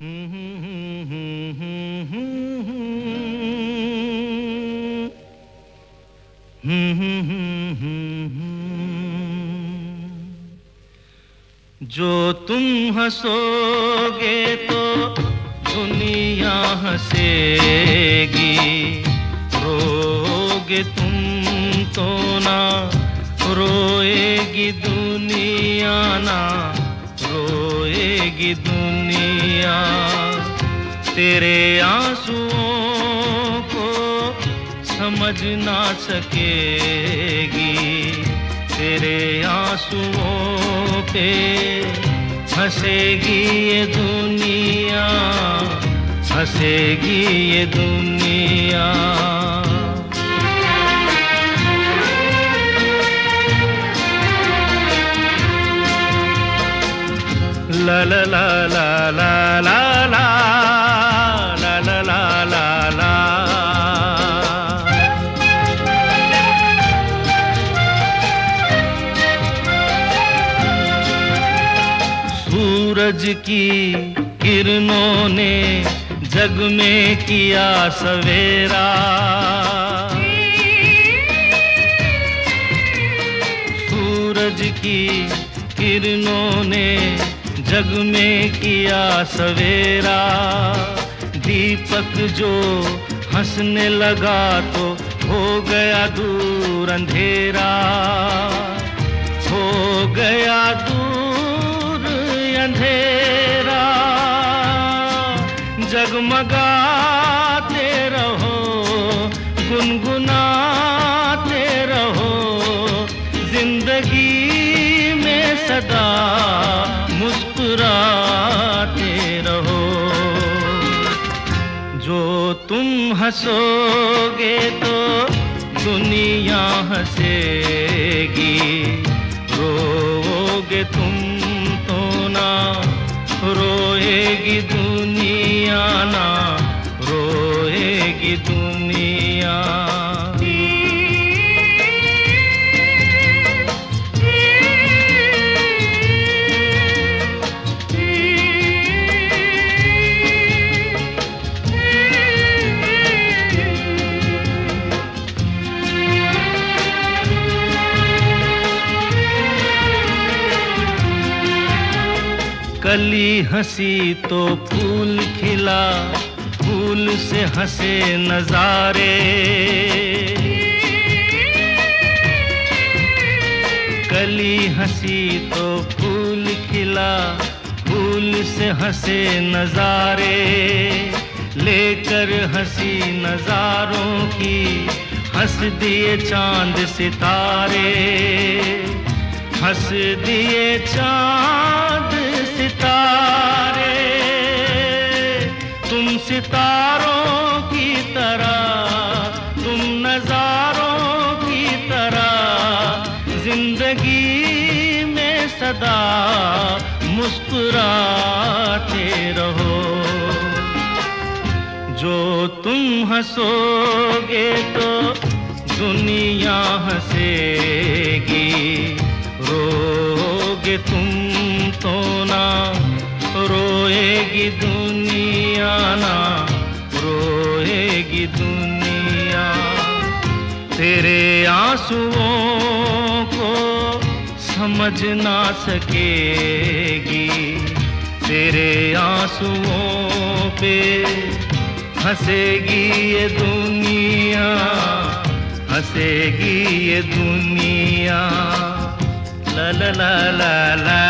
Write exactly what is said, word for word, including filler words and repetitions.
जो तुम हंसोगे तो दुनिया हंसेगी, रोगे तुम तो ना रोएगी दुनिया, ना रोएगी दुनिया। तेरे आंसुओं को समझ ना सकेगी, तेरे आंसुओं पे हंसेगी ये दुनिया, हंसेगी ये दुनिया। ला ला ला ला ला ला ला ला ला ला ला ला। सूरज की किरणों ने जग में किया सवेरा, सूरज की किरणों ने जग में किया सवेरा। दीपक जो हंसने लगा तो हो गया दूर अंधेरा, हो गया दूर अंधेरा। जगमगाते रहो, गुनगुनाते रहो, जिंदगी में सदा मुस्कुराते रहो। जो तुम हंसोगे तो दुनिया हंसेगी, रोओगे तुम तो ना रोएगी दुनिया, ना रोएगी दुनिया। कली हंसी तो फूल खिला, फूल से हंसे नजारे। कली हंसी तो फूल खिला, फूल से हंसे नजारे। लेकर हंसी नजारों की हंस दिए चांद सितारे, हंस दिए चांद सितारे। तुम सितारों की तरह, तुम नजारों की तरह जिंदगी में सदा मुस्कुराते रहो। जो तुम हंसोगे तो दुनिया हंसेगी, रोगे तुम तो ना रोएगी दुनिया, ना रोएगी दुनिया। तेरे आंसुओं को समझ ना सकेगी, तेरे आंसुओं पे हंसेगी ये दुनिया, हंसेगी ये दुनिया। ला ला ला ला ला